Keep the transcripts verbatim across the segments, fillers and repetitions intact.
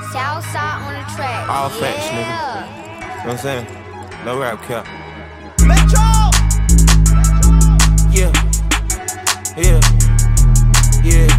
Southside on the track. All facts, yeah. nigga. You know what I'm saying? No rap cap. Metro! Yeah. Yeah. Yeah.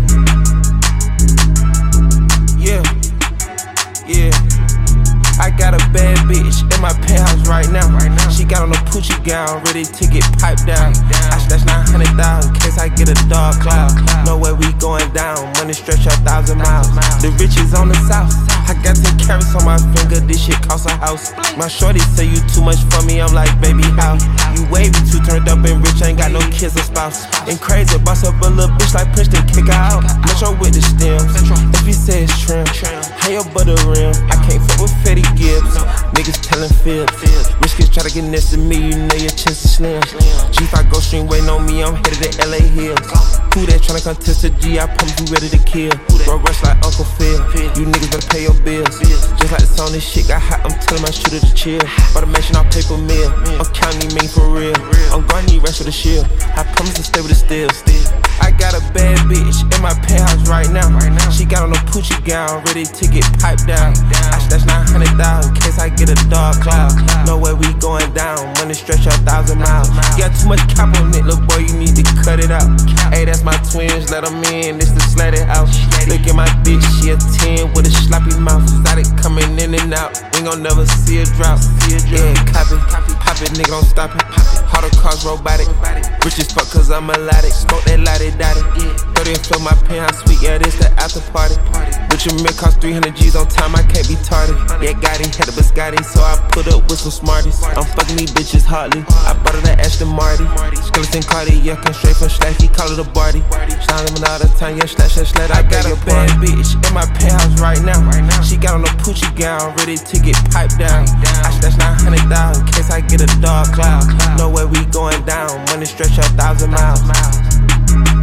Yeah. Yeah. I got a bad bitch in my penthouse right now. Right now. She got on a Poochie gown, ready to get piped down. down. I stashed nine hundred thousand in case I get a dog cloud. Know where we going down, money stretch a thousand miles. The riches on the south. I got ten carats on my finger, this shit cost a house. My shorty say you too much for me, I'm like, baby, how? You wavy, too turned up and rich, ain't got no kids or spouse. And crazy, boss up a little bitch like Princeton, kick her out. Metro with the stems, if he say it's trim, how your butter rim? I can't fuck with Fetty Gibbs, niggas telling fibs. Rich kids try to get next to me, you know your chance is slim. G five go stream waiting on me, I'm headed to L A Hills. Who that tryna contest a G, I promise you ready to kill. Bro rush like Uncle Phil, you niggas better pay your bills. Just like the song, this shit got hot, I'm telling my shooter to chill. Bought a mansion off paper mill, I'm counting me for real. I'm gonna need rest of the shield, I promise to stay with the steel. I got a bad bitch in my penthouse right now. She got on a Poochie gown, ready to get piped down. I stashed nine hundred thousand in case I get a dog cloud. Know where we going down, money stretch a thousand miles. Got too much cap on it, little boy, you need to cut it out. Hey, that's my twins, let them in, this the slatted house. Look at my bitch, she a ten with a sloppy mouth. Started coming in and out, ain't gon' never see a drought. Yeah, copy, pop it, nigga, don't stop it. How the cars robotic, rich as fuck cause I'm melodic. Smoke that lottie dotty, thirty and fill my penthouse suite, yeah, this the after party. Rich and milk cost three hundred G's on time, I can't be tardy. Yeah, got him, had a biscotti, so I put up with some smarties. I'm fucking these bitches hardly, I bought her that Aston Marty. Skeleton Cardi, yeah, come straight from Slash, he call it a party. Shine them all the time, yeah, slash, slash, slash. I got a bad bitch in my penthouse right now. She got on a Poochie gown, ready to get piped down. I stashed nine hundred thousand in case I get a dog cloud. Know where we going down, money stretch a thousand miles.